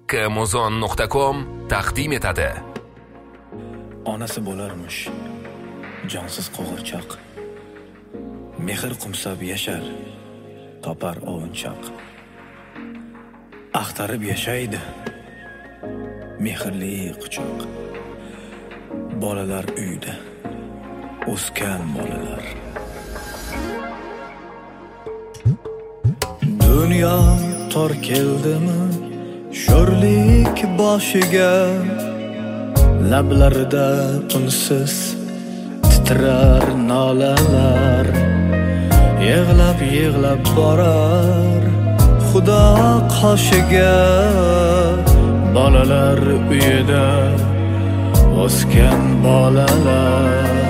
kmuzon.com taqdim etadi. Onasi bo'larmish jonsiz qo'g'irchoq, mehr qumsab yashar, topar ovunchoq. Axtarib yashaydi mehrli quchoq. Bolalar uyda o'sgan bolalar. Dunyo tor keldimi sho'rlik boshiga, lablarida unsiz titrar nolalar. Yig'lab borar Xudo qoshiga, bolalar uyida o'sgan bolalar.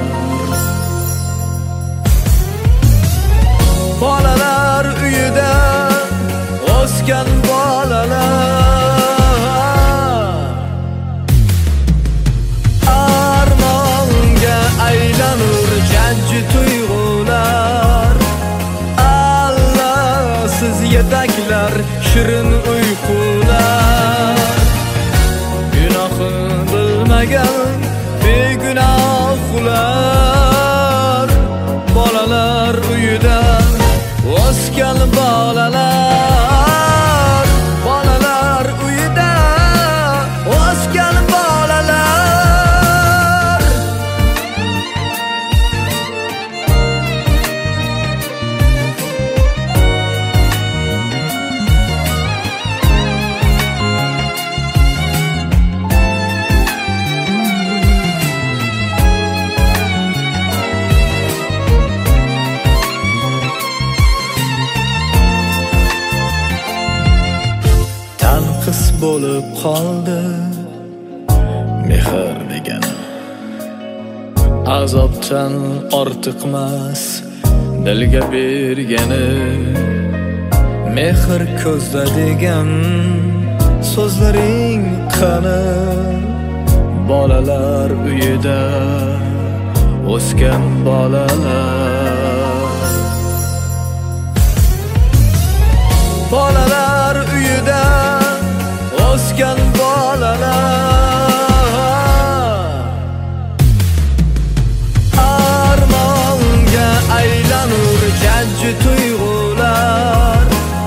Bolalar uyida o'sgan bolalar. Armonga aylanur jajji tuyg'ular. Allasiz yetaklar shirin uyqular. Gunohini bilmagan begunohlar. Bolalar uyida o'sgan bolalar. Bolalar uyida o'sgan bolalar. Tanqis bo'lib qoldi mehr degani. Azobdan ortiqmas dilga bergani. Mehr ko'zda degan so'zlaring qani. Bolalar uyida o'sgan bolalar. Bolalar uyida o'sgan bolalar. Armonga aylanur jajji tuyg'ular.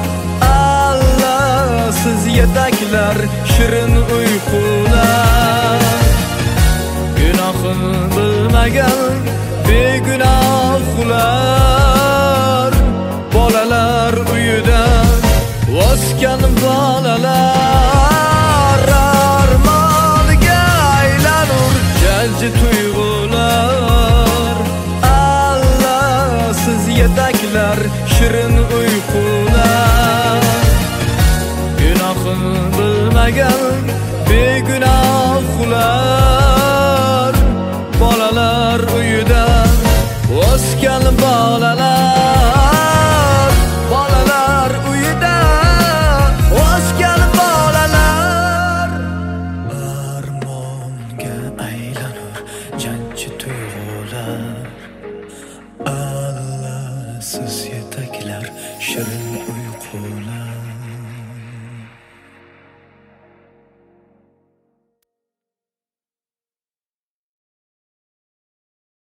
Allasiz yetaklar shirin uyqular. Gunohini bilmagan begunohlar. Bolalar uyida o'sgan bolalar. Armonga aylanur jajji tuyg'ular. Allasiz yetaklar shirin uyqular. Gunohini bilmagan begunohlar. Bolalar uyida o'sgan bolalar. Bolalar uyida o'sgan bolalar. Armonga aylanur jajji tuyg'ular. Allasiz yetaklar shirin uyqular.